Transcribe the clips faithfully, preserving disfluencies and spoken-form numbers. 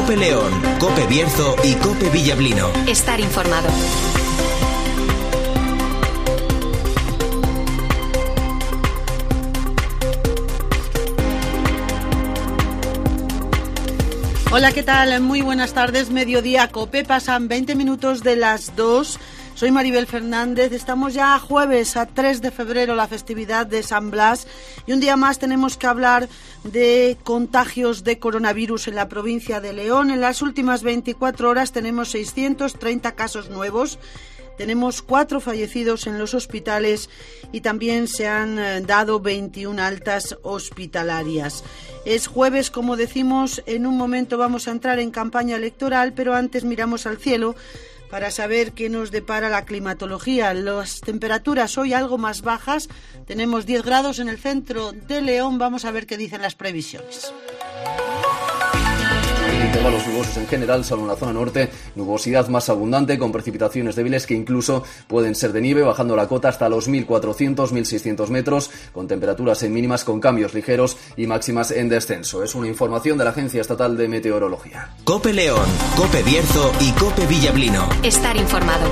COPE León, COPE Bierzo y COPE Villablino. Estar informado. Hola, ¿qué tal? Muy buenas tardes, mediodía COPE, pasan veinte minutos de las dos. Soy Maribel Fernández, estamos ya a jueves, a tres de febrero, la festividad de San Blas, y un día más tenemos que hablar de contagios de coronavirus en la provincia de León. En las últimas veinticuatro horas tenemos seiscientos treinta casos nuevos. Tenemos cuatro fallecidos en los hospitales y también se han dado veintiuna altas hospitalarias. Es jueves, como decimos, en un momento vamos a entrar en campaña electoral, pero antes miramos al cielo para saber qué nos depara la climatología. Las temperaturas hoy algo más bajas, tenemos diez grados en el centro de León, vamos a ver qué dicen las previsiones. Intervalos nubosos en general, solo en la zona norte, nubosidad más abundante con precipitaciones débiles que incluso pueden ser de nieve, bajando la cota hasta los mil cuatrocientos a mil seiscientos metros, con temperaturas en mínimas con cambios ligeros y máximas en descenso. Es una información de la Agencia Estatal de Meteorología. COPE León, COPE Bierzo y COPE Villablino. Estar informado.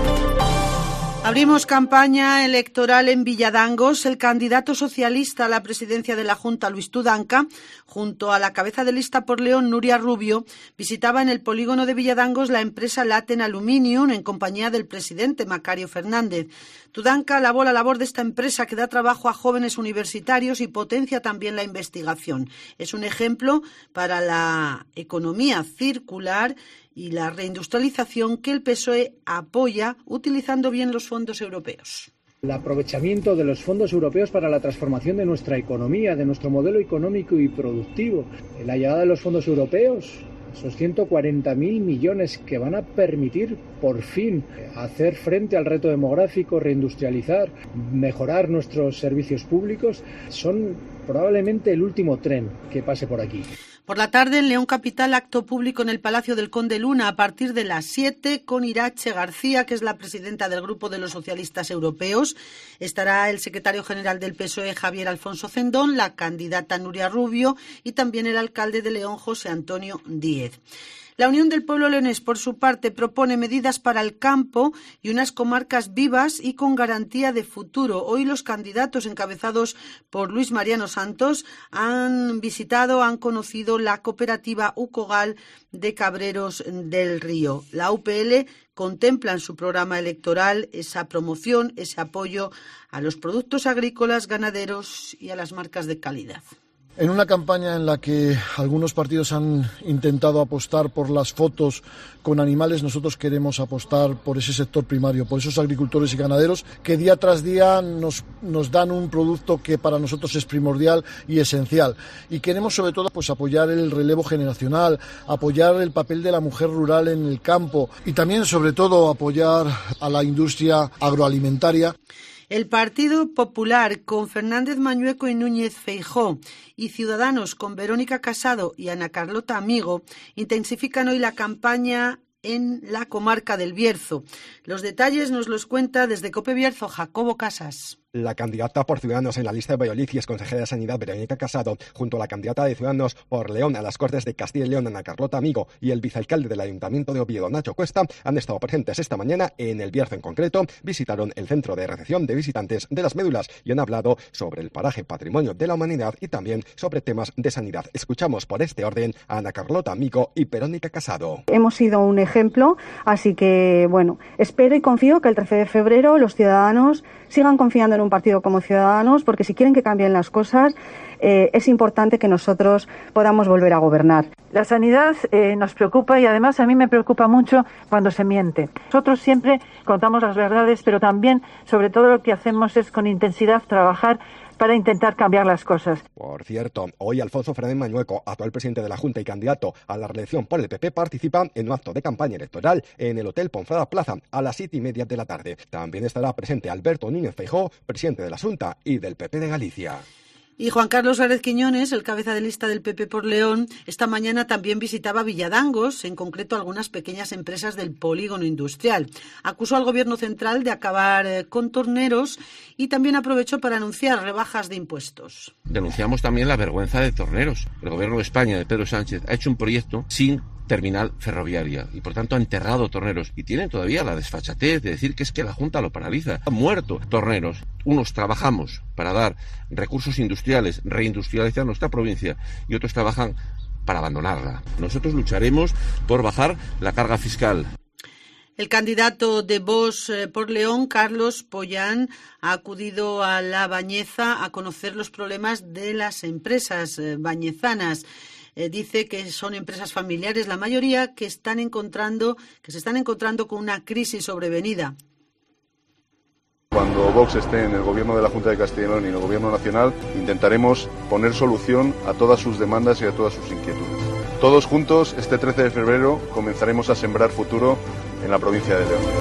Abrimos campaña electoral en Villadangos. El candidato socialista a la presidencia de la Junta, Luis Tudanca, junto a la cabeza de lista por León, Nuria Rubio, visitaba en el polígono de Villadangos la empresa Laten Aluminium en compañía del presidente Macario Fernández. Tudanca alabó la labor de esta empresa que da trabajo a jóvenes universitarios y potencia también la investigación. Es un ejemplo para la economía circular y la reindustrialización que el P S O E apoya utilizando bien los fondos europeos. El aprovechamiento de los fondos europeos para la transformación de nuestra economía, de nuestro modelo económico y productivo. La llegada de los fondos europeos, esos ciento cuarenta mil millones que van a permitir por fin hacer frente al reto demográfico, reindustrializar, mejorar nuestros servicios públicos, son probablemente el último tren que pase por aquí. Por la tarde, en León Capital, acto público en el Palacio del Conde Luna a partir de las siete con Irache García, que es la presidenta del Grupo de los Socialistas Europeos. Estará el secretario general del P S O E, Javier Alfonso Cendón, la candidata Nuria Rubio y también el alcalde de León, José Antonio Díez. La Unión del Pueblo Leonés, por su parte, propone medidas para el campo y unas comarcas vivas y con garantía de futuro. Hoy los candidatos encabezados por Luis Mariano Santos han visitado, han conocido la cooperativa Ucogal de Cabreros del Río. La U P L contempla en su programa electoral esa promoción, ese apoyo a los productos agrícolas, ganaderos y a las marcas de calidad. En una campaña en la que algunos partidos han intentado apostar por las fotos con animales, nosotros queremos apostar por ese sector primario, por esos agricultores y ganaderos que día tras día nos, nos dan un producto que para nosotros es primordial y esencial. Y queremos sobre todo pues apoyar el relevo generacional, apoyar el papel de la mujer rural en el campo y también sobre todo apoyar a la industria agroalimentaria. El Partido Popular con Fernández Mañueco y Núñez Feijóo y Ciudadanos con Verónica Casado y Ana Carlota Amigo intensifican hoy la campaña en la comarca del Bierzo. Los detalles nos los cuenta desde COPE Bierzo Jacobo Casas. La candidata por Ciudadanos en la lista de Valladolid y exconsejera de Sanidad, Verónica Casado, junto a la candidata de Ciudadanos por León a las Cortes de Castilla y León, Ana Carlota Amigo, y el vicealcalde del Ayuntamiento de Oviedo, Nacho Cuesta, han estado presentes esta mañana en el Bierzo en concreto. Visitaron el centro de recepción de visitantes de las Médulas y han hablado sobre el paraje Patrimonio de la Humanidad y también sobre temas de sanidad. Escuchamos por este orden a Ana Carlota Amigo y Verónica Casado. Hemos sido un ejemplo, así que, bueno, espero y confío que el trece de febrero los ciudadanos sigan confiando en un partido como Ciudadanos, porque si quieren que cambien las cosas, eh, es importante que nosotros podamos volver a gobernar. La sanidad eh, nos preocupa y además a mí me preocupa mucho cuando se miente. Nosotros siempre contamos las verdades, pero también, sobre todo, lo que hacemos es con intensidad trabajar para intentar cambiar las cosas. Por cierto, hoy Alfonso Fernández Mañueco, actual presidente de la Junta y candidato a la reelección por el P P, participa en un acto de campaña electoral en el Hotel Ponferrada Plaza a las siete y media de la tarde. También estará presente Alberto Núñez Feijóo, presidente de la Junta y del P P de Galicia. Y Juan Carlos Suárez Quiñones, el cabeza de lista del P P por León, esta mañana también visitaba Villadangos, en concreto algunas pequeñas empresas del polígono industrial. Acusó al gobierno central de acabar con torneros y también aprovechó para anunciar rebajas de impuestos. Denunciamos también la vergüenza de torneros. El gobierno de España, de Pedro Sánchez, ha hecho un proyecto sin terminal ferroviaria y por tanto ha enterrado Torneros y tienen todavía la desfachatez de decir que es que la Junta lo paraliza. Han muerto Torneros. Unos trabajamos para dar recursos industriales, reindustrializar nuestra provincia y otros trabajan para abandonarla. Nosotros lucharemos por bajar la carga fiscal. El candidato de Vox eh, por León, Carlos Pollán, ha acudido a La Bañeza a conocer los problemas de las empresas eh, bañezanas. Eh, dice que son empresas familiares, la mayoría, que están encontrando, que se están encontrando con una crisis sobrevenida. Cuando Vox esté en el gobierno de la Junta de Castilla y León y en el gobierno nacional, intentaremos poner solución a todas sus demandas y a todas sus inquietudes. Todos juntos, este trece de febrero, comenzaremos a sembrar futuro en la provincia de León.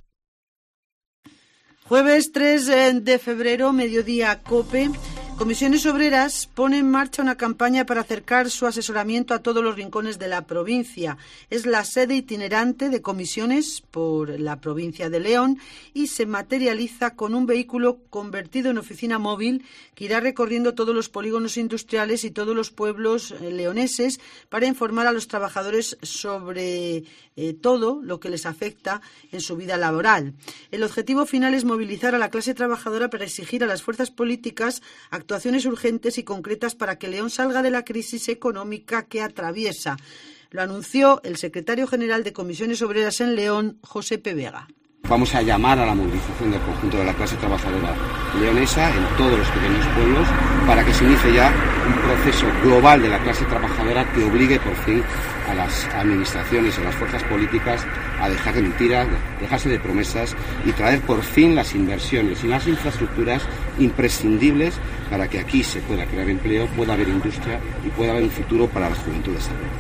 Jueves tres de febrero, mediodía COPE. Comisiones Obreras pone en marcha una campaña para acercar su asesoramiento a todos los rincones de la provincia. Es la sede itinerante de comisiones por la provincia de León y se materializa con un vehículo convertido en oficina móvil que irá recorriendo todos los polígonos industriales y todos los pueblos leoneses para informar a los trabajadores sobre eh, todo lo que les afecta en su vida laboral. El objetivo final es movilizar a la clase trabajadora para exigir a las fuerzas políticas actuaciones urgentes y concretas para que León salga de la crisis económica que atraviesa. Lo anunció el secretario general de Comisiones Obreras en León, José P. Vega. Vamos a llamar a la movilización del conjunto de la clase trabajadora leonesa en todos los pequeños pueblos para que se inicie ya un proceso global de la clase trabajadora que obligue por fin a las administraciones y a las fuerzas políticas a dejar de mentiras, dejarse de promesas y traer por fin las inversiones y las infraestructuras imprescindibles para que aquí se pueda crear empleo, pueda haber industria y pueda haber un futuro para las juventudes también.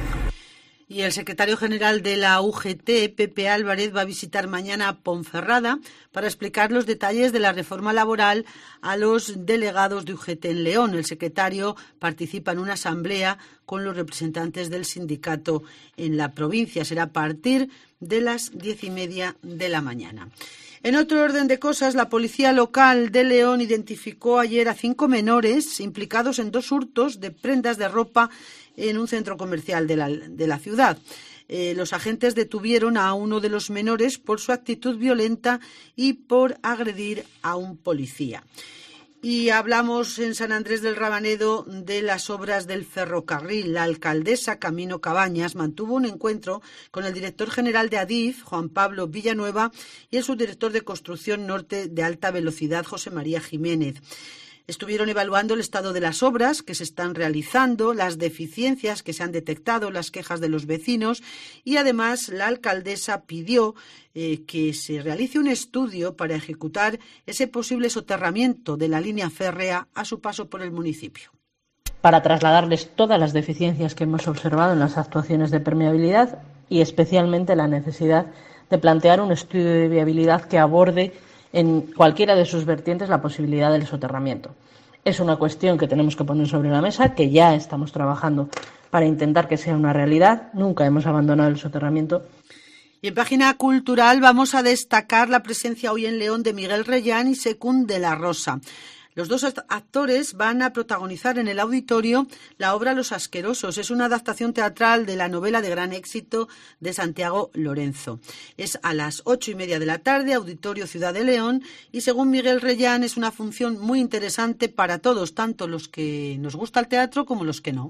Y el secretario general de la U G T, Pepe Álvarez, va a visitar mañana Ponferrada para explicar los detalles de la reforma laboral a los delegados de U G T en León. El secretario participa en una asamblea con los representantes del sindicato en la provincia. Será a partir de las diez y media de la mañana. En otro orden de cosas, la policía local de León identificó ayer a cinco menores implicados en dos hurtos de prendas de ropa en un centro comercial de la, de la ciudad. Eh, los agentes detuvieron a uno de los menores por su actitud violenta y por agredir a un policía. Y hablamos en San Andrés del Rabanedo de las obras del ferrocarril. La alcaldesa Camino Cabañas mantuvo un encuentro con el director general de Adif, Juan Pablo Villanueva, y el subdirector de Construcción Norte de Alta Velocidad, José María Jiménez. Estuvieron evaluando el estado de las obras que se están realizando, las deficiencias que se han detectado, las quejas de los vecinos y además la alcaldesa pidió eh, que se realice un estudio para ejecutar ese posible soterramiento de la línea férrea a su paso por el municipio. Para trasladarles todas las deficiencias que hemos observado en las actuaciones de permeabilidad y especialmente la necesidad de plantear un estudio de viabilidad que aborde en cualquiera de sus vertientes la posibilidad del soterramiento. Es una cuestión que tenemos que poner sobre la mesa, que ya estamos trabajando para intentar que sea una realidad. Nunca hemos abandonado el soterramiento. Y en página cultural vamos a destacar la presencia hoy en León de Miguel Reyán y Secún de la Rosa. Los dos actores van a protagonizar en el auditorio la obra Los Asquerosos. Es una adaptación teatral de la novela de gran éxito de Santiago Lorenzo. Es a las ocho y media de la tarde, Auditorio Ciudad de León, y según Miguel Reyán es una función muy interesante para todos, tanto los que nos gusta el teatro como los que no.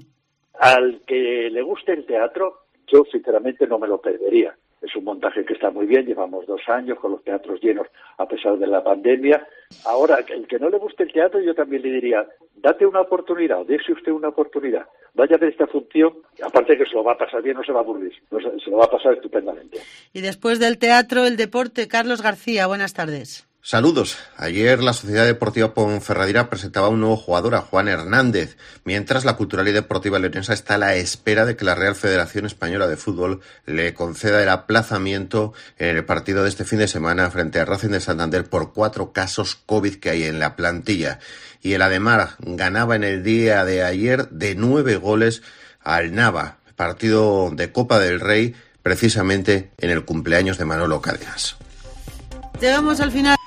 Al que le guste el teatro, yo sinceramente no me lo perdería. Es un montaje que está muy bien, llevamos dos años con los teatros llenos a pesar de la pandemia. Ahora, el que no le guste el teatro, yo también le diría, date una oportunidad, o dése usted una oportunidad. Vaya a ver esta función, aparte que se lo va a pasar bien, no se va a aburrir, se lo va a pasar estupendamente. Y después del teatro, el deporte, Carlos García, buenas tardes. Saludos. Ayer la Sociedad Deportiva Ponferradina presentaba un nuevo jugador, a Juan Hernández, mientras la Cultural y Deportiva Leonesa está a la espera de que la Real Federación Española de Fútbol le conceda el aplazamiento en el partido de este fin de semana frente a Racing de Santander por cuatro casos COVID que hay en la plantilla. Y el Ademar ganaba en el día de ayer de nueve goles al Nava, partido de Copa del Rey, precisamente en el cumpleaños de Manolo Cárdenas. Llegamos al final.